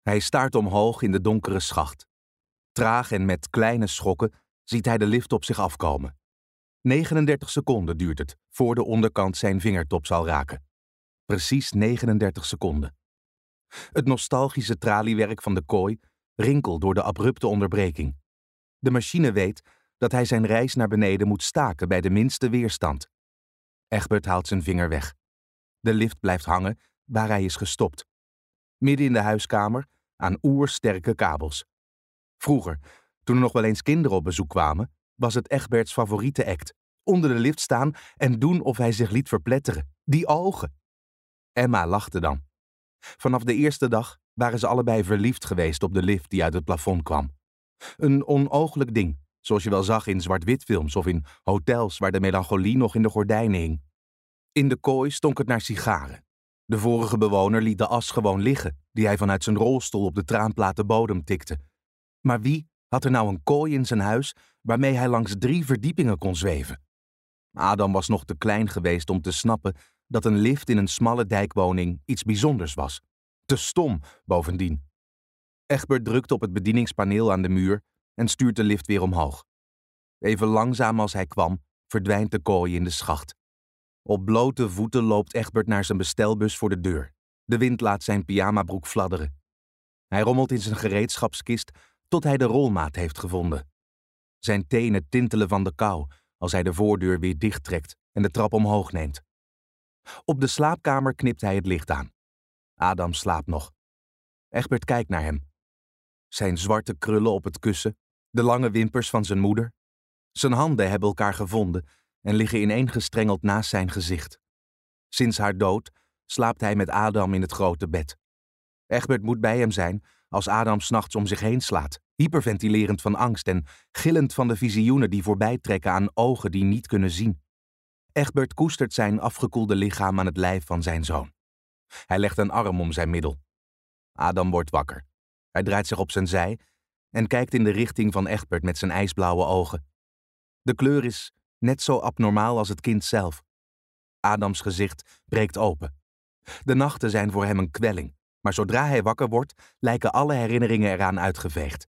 Hij staart omhoog in de donkere schacht. Traag en met kleine schokken ziet hij de lift op zich afkomen. 39 seconden duurt het voor de onderkant zijn vingertop zal raken. Precies 39 seconden. Het nostalgische traliewerk van de kooi rinkelt door de abrupte onderbreking. De machine weet dat hij zijn reis naar beneden moet staken bij de minste weerstand. Egbert haalt zijn vinger weg. De lift blijft hangen waar hij is gestopt. Midden in de huiskamer aan oersterke kabels. Vroeger, toen er nog wel eens kinderen op bezoek kwamen, was het Egberts favoriete act. Onder de lift staan en doen of hij zich liet verpletteren. Die ogen! Emma lachte dan. Vanaf de eerste dag waren ze allebei verliefd geweest op de lift die uit het plafond kwam. Een onooglijk ding, zoals je wel zag in zwart-witfilms of in hotels waar de melancholie nog in de gordijnen hing. In de kooi stonk het naar sigaren. De vorige bewoner liet de as gewoon liggen, die hij vanuit zijn rolstoel op de traanplaten bodem tikte. Maar wie had er nou een kooi in zijn huis waarmee hij langs 3 verdiepingen kon zweven? Adam was nog te klein geweest om te snappen dat een lift in een smalle dijkwoning iets bijzonders was. Te stom, bovendien. Egbert drukt op het bedieningspaneel aan de muur en stuurt de lift weer omhoog. Even langzaam als hij kwam, verdwijnt de kooi in de schacht. Op blote voeten loopt Egbert naar zijn bestelbus voor de deur. De wind laat zijn pyjamabroek fladderen. Hij rommelt in zijn gereedschapskist tot hij de rolmaat heeft gevonden. Zijn tenen tintelen van de kou als hij de voordeur weer dichttrekt en de trap omhoog neemt. Op de slaapkamer knipt hij het licht aan. Adam slaapt nog. Egbert kijkt naar hem. Zijn zwarte krullen op het kussen, de lange wimpers van zijn moeder. Zijn handen hebben elkaar gevonden en liggen ineengestrengeld naast zijn gezicht. Sinds haar dood slaapt hij met Adam in het grote bed. Egbert moet bij hem zijn als Adam 's nachts om zich heen slaat, hyperventilerend van angst en gillend van de visioenen die voorbij trekken aan ogen die niet kunnen zien. Egbert koestert zijn afgekoelde lichaam aan het lijf van zijn zoon. Hij legt een arm om zijn middel. Adam wordt wakker. Hij draait zich op zijn zij en kijkt in de richting van Egbert met zijn ijsblauwe ogen. De kleur is net zo abnormaal als het kind zelf. Adams gezicht breekt open. De nachten zijn voor hem een kwelling, maar zodra hij wakker wordt, lijken alle herinneringen eraan uitgeveegd.